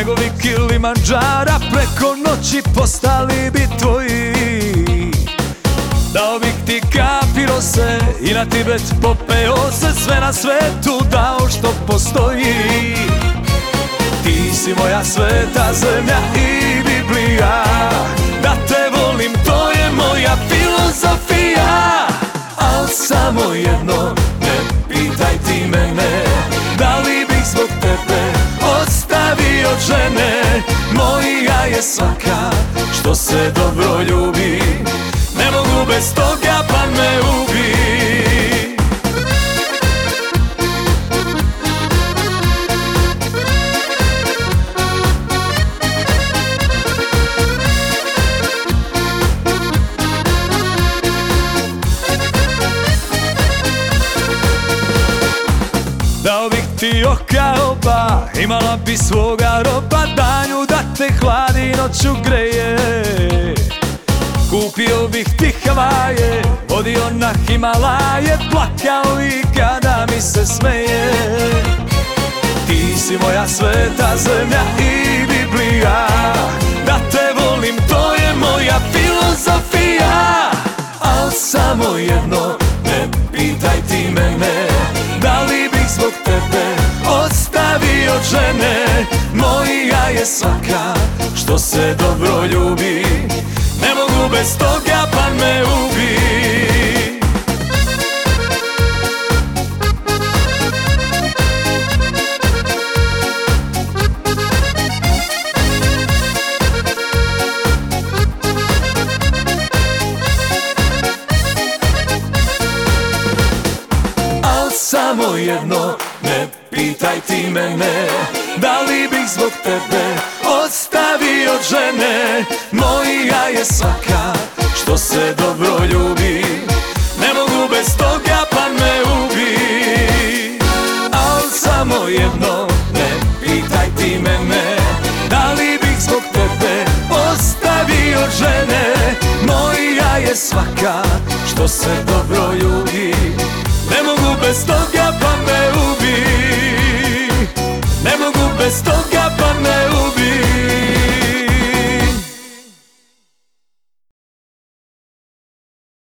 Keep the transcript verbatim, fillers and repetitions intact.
Snegovi Kilimandžara preko noći postali bi tvoji. Dao bih ti kapi rose i na Tibet popeo se, sve na svetu dao što postoji. Ti si moja sveta zemlja i Biblija, da te volim to je moja filozofija. Al samo jedno, ne pitaj ti mene, da li bih zbog tebe ostavio žene. Moja je svaka što se dobro ljubi, ne mogu bez toga pa me ubi. Dao bih ti oka oba, imala bi svoga roba, danju da te hladi, noću greje. Kupio bih ti Havaje, vodio na Himalaje, plakao i kada mi se smeje. Ti si moja sveta zemlja i Biblija, da te volim to je moja filozofija. Al samo jedno, ne pitaj ti mene, da li bih zbog tebe ostavio žene. Moja je svaka što se dobro ljubi, ne mogu bez toga pa me ubi. Al samo jedno, ne pitaj ti mene, da li bih zbog tebe ostavio žene. Moja je svaka što se dobro ljubi, ne mogu bez toga pa me ubi. Al samo jedno, ne pitaj ti mene, da li bih zbog tebe ostavio žene. Moja je svaka što se dobro ljubi, ne mogu bez toga pa me ubi. Ne mogu bez toga pa me ubi.